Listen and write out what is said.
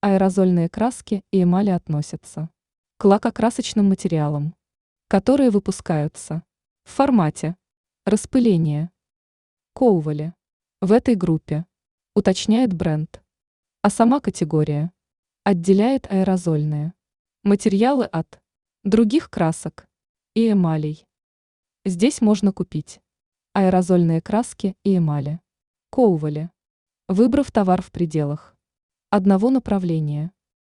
Аэрозольные краски и эмали относятся к лакокрасочным материалам, которые выпускаются в формате распыления Коували. В этой группе уточняет бренд, а сама категория отделяет аэрозольные материалы от других красок и эмалей. Здесь можно купить аэрозольные краски и эмали Коували, выбрав товар в пределах одного направления.